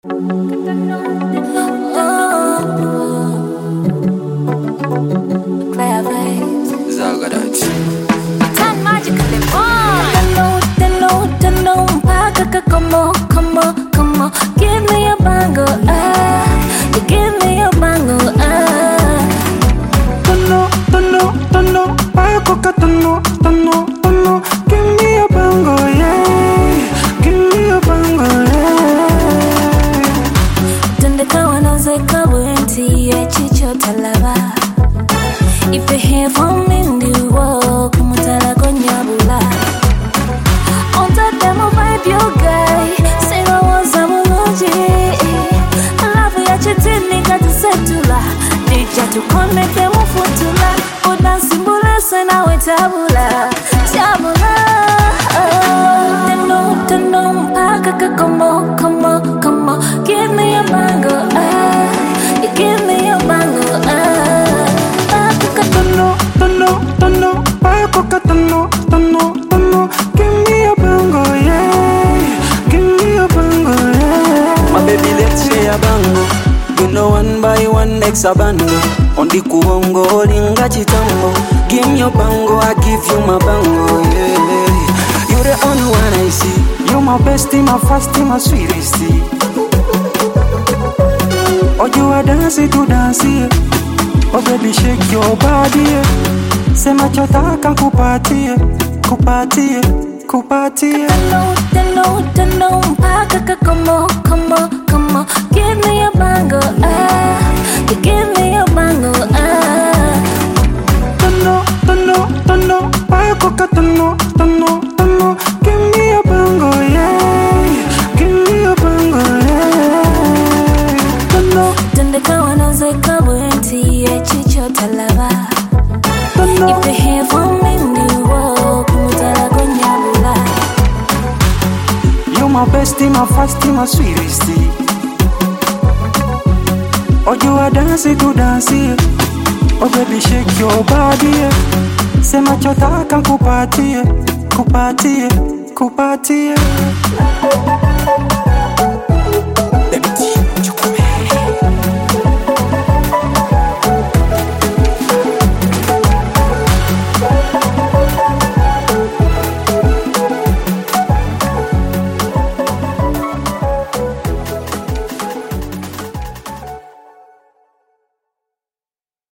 Come on, give me a bango, you give me a bango, Tono, pakoka tono, give me a bango, yeah, give me a bango, yeah. Tundeka wanozeka wenti ya chicho talaba. If you hear from me, you walk, mutala konyabula. On that demo vibe, you guy, say I was a muloji. Love ya chitini kati setula, dija tu connect emu futula. Uda simbula sena we tabula, Teno, mpaka come on, give me a mango, you give me a mango, Tono, pakoka tono, give me a bango, yeah, give me a bango, yeah. My baby, let's share a bango. You know one by one next a bando. On the kuongo, linga chitambo. Give me your bango, I give you my bango, yeah. You're the only one I see. You're my bestie, my fastie, my sweetie. Oh, you are dancing to dance, yeah. Oh, baby, shake your body, yeah. Sema chotaka kupatie. Teno, mpaka come on, give me a bango, you give me a bango, Tono, pakoka tono, give me a bango, yeah, give me a bango, yeah. Tono, tundeka wanozeka wenti ya chicho talaba. If you hear from me, you walk, mutala konyabula. you're my bestie, my fastie, my sweetie. Oh, you are dancing to dance, yeah. Oh, baby, shake your body, yeah. Sema chotaka kupatie.